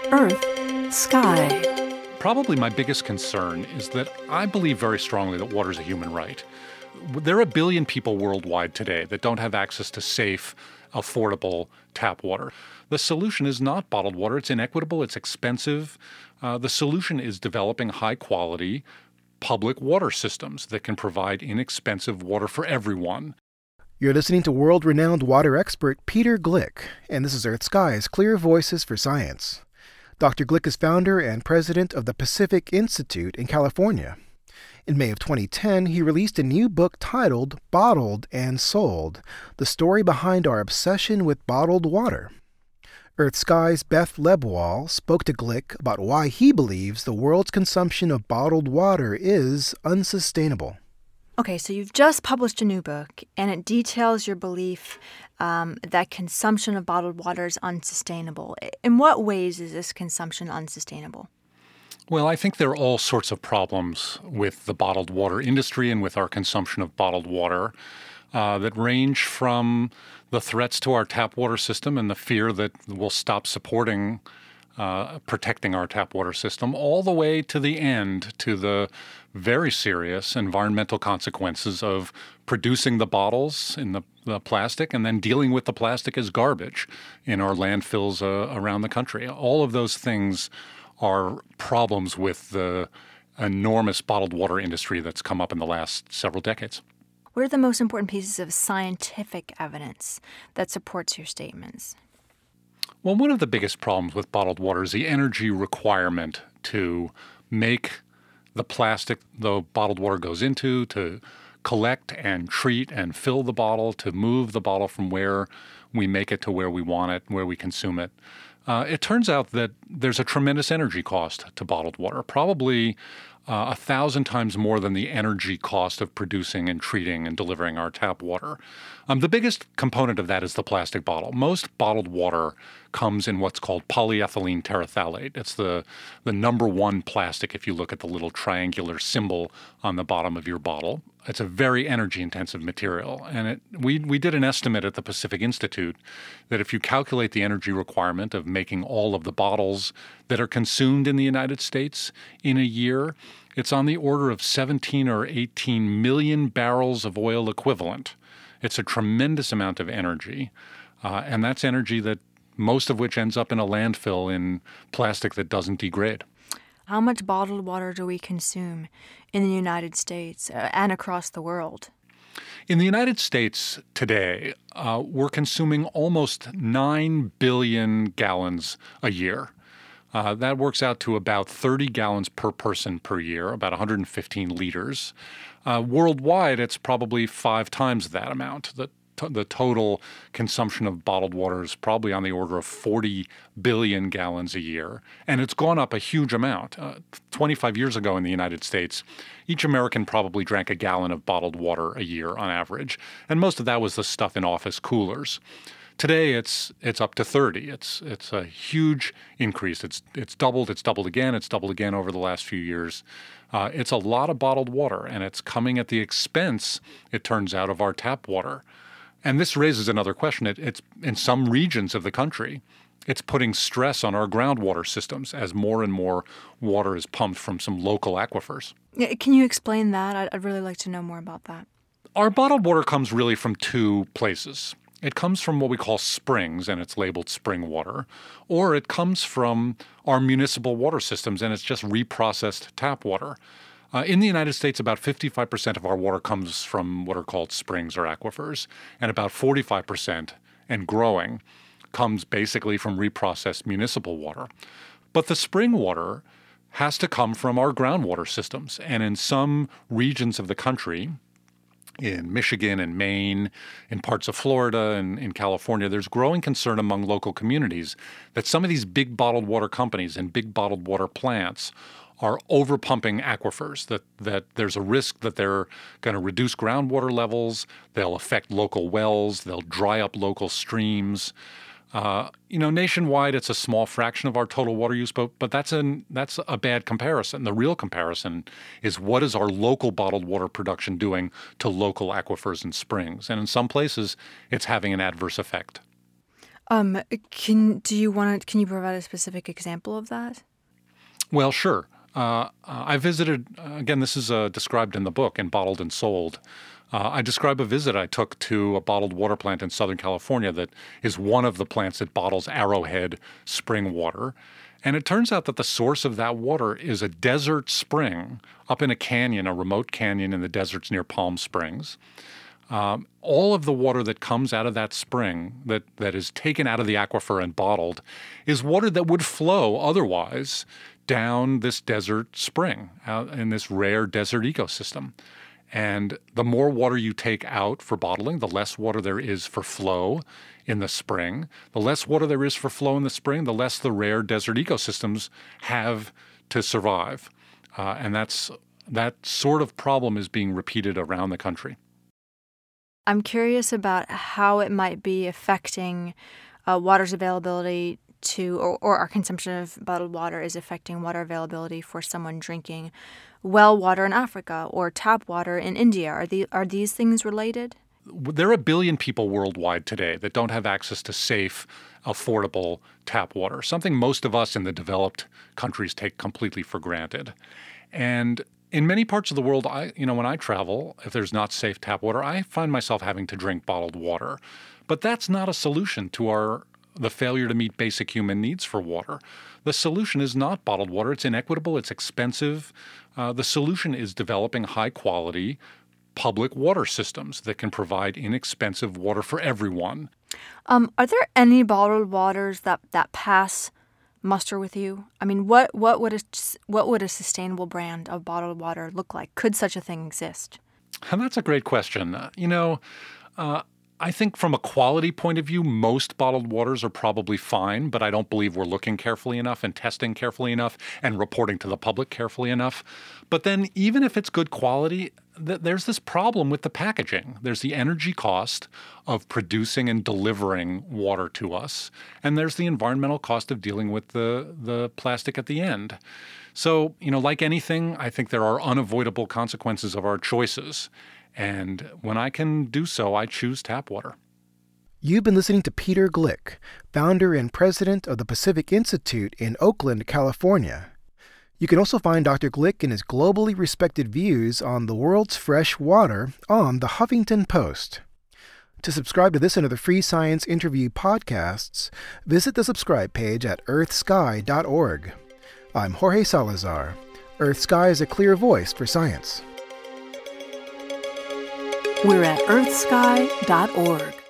Earth, Sky. Probably my biggest concern is that I believe very strongly that water is a human right. There are 1 billion people worldwide today that don't have access to safe, affordable tap water. The solution is not bottled water. It's inequitable. It's expensive. The solution is developing high-quality public water systems that can provide inexpensive water for everyone. You're listening to world-renowned water expert Peter Glick, and this is Earth Sky's Clear Voices for Science. Dr. Glick is founder and president of the Pacific Institute in California. In May of 2010, he released a new book titled Bottled and Sold, the story behind our obsession with bottled water. Earth Sky's Beth Lebwall spoke to Glick about why he believes the world's consumption of bottled water is unsustainable. Okay, so you've just published a new book, and it details your belief that consumption of bottled water is unsustainable. In what ways is this consumption unsustainable? Well, I think there are all sorts of problems with the bottled water industry and with our consumption of bottled water that range from the threats to our tap water system and the fear that we'll stop supporting protecting our tap water system, all the way to the end, to the very serious environmental consequences of producing the bottles in the plastic and then dealing with the plastic as garbage in our landfills around the country. All of those things are problems with the enormous bottled water industry that's come up in the last several decades. What are the most important pieces of scientific evidence that supports your statements? Well, one of the biggest problems with bottled water is the energy requirement to make the plastic the bottled water goes into, to collect and treat and fill the bottle, to move the bottle from where we make it to where we want it, where we consume it. It turns out that there's a tremendous energy cost to bottled water, probably 1,000 times more than the energy cost of producing and treating and delivering our tap water. The biggest component of that is the plastic bottle. Most bottled water comes in what's called polyethylene terephthalate. It's the number one plastic if you look at the little triangular symbol on the bottom of your bottle. It's a very energy-intensive material. And we did an estimate at the Pacific Institute that if you calculate the energy requirement of making all of the bottles that are consumed in the United States in a year, it's on the order of 17 or 18 million barrels of oil equivalent. It's a tremendous amount of energy, and that's energy that most of which ends up in a landfill in plastic that doesn't degrade. How much bottled water do we consume in the United States and across the world? In the United States today, we're consuming almost 9 billion gallons a year. That works out to about 30 gallons per person per year, about 115 liters. Worldwide, it's probably 5 times that amount. The total consumption of bottled water is probably on the order of 40 billion gallons a year. And it's gone up a huge amount. 25 years ago in the United States, each American probably drank a gallon of bottled water a year on average. And most of that was the stuff in office coolers. Today, it's up to 30. It's a huge increase. It's doubled again over the last few years. It's a lot of bottled water, and it's coming at the expense, it turns out, of our tap water. And this raises another question. It's in some regions of the country, it's putting stress on our groundwater systems as more and more water is pumped from some local aquifers. Can you explain that? I'd really like to know more about that. Our bottled water comes really from 2 places. It comes from what we call springs, and it's labeled spring water, or it comes from our municipal water systems, and it's just reprocessed tap water. In the United States, about 55% of our water comes from what are called springs or aquifers, and about 45%, and growing, comes basically from reprocessed municipal water. But the spring water has to come from our groundwater systems, and in some regions of the country, in Michigan and Maine, in parts of Florida and in California, there's growing concern among local communities that some of these big bottled water companies and big bottled water plants are overpumping aquifers, that there's a risk that they're going to reduce groundwater levels, they'll affect local wells, they'll dry up local streams. Nationwide, it's a small fraction of our total water use, but that's a bad comparison. The real comparison is what is our local bottled water production doing to local aquifers and springs. And in some places, it's having an adverse effect. Can you provide a specific example of that? Well, sure. I visited, again, this is described in the book in Bottled and Sold. I describe a visit I took to a bottled water plant in Southern California that is one of the plants that bottles Arrowhead spring water. And it turns out that the source of that water is a desert spring up in a canyon, a remote canyon in the deserts near Palm Springs. All of the water that comes out of that spring that is taken out of the aquifer and bottled is water that would flow otherwise down this desert spring out in this rare desert ecosystem. And the more water you take out for bottling, the less water there is for flow in the spring. The less water there is for flow in the spring, the less the rare desert ecosystems have to survive. And that sort of problem is being repeated around the country. I'm curious about how it might be affecting water's availability or our consumption of bottled water is affecting water availability for someone drinking well water in Africa or tap water in India. Are these things related? There are 1 billion people worldwide today that don't have access to safe, affordable tap water, something most of us in the developed countries take completely for granted. And in many parts of the world, when I travel, if there's not safe tap water, I find myself having to drink bottled water. But that's not a solution to the failure to meet basic human needs for water. The solution is not bottled water. It's inequitable. It's expensive. The solution is developing high-quality public water systems that can provide inexpensive water for everyone. Are there any bottled waters that pass muster with you? I mean, what would a sustainable brand of bottled water look like? Could such a thing exist? And that's a great question. I think from a quality point of view, most bottled waters are probably fine, but I don't believe we're looking carefully enough and testing carefully enough and reporting to the public carefully enough. But then even if it's good quality, there's this problem with the packaging. There's the energy cost of producing and delivering water to us, and there's the environmental cost of dealing with the plastic at the end. So, like anything, I think there are unavoidable consequences of our choices. And when I can do so, I choose tap water. You've been listening to Peter Glick, founder and president of the Pacific Institute in Oakland, California. You can also find Dr. Glick and his globally respected views on the world's fresh water on the Huffington Post. To subscribe to this and other free science interview podcasts, visit the subscribe page at earthsky.org. I'm Jorge Salazar. Earth Sky is a clear voice for science. We're at earthsky.org.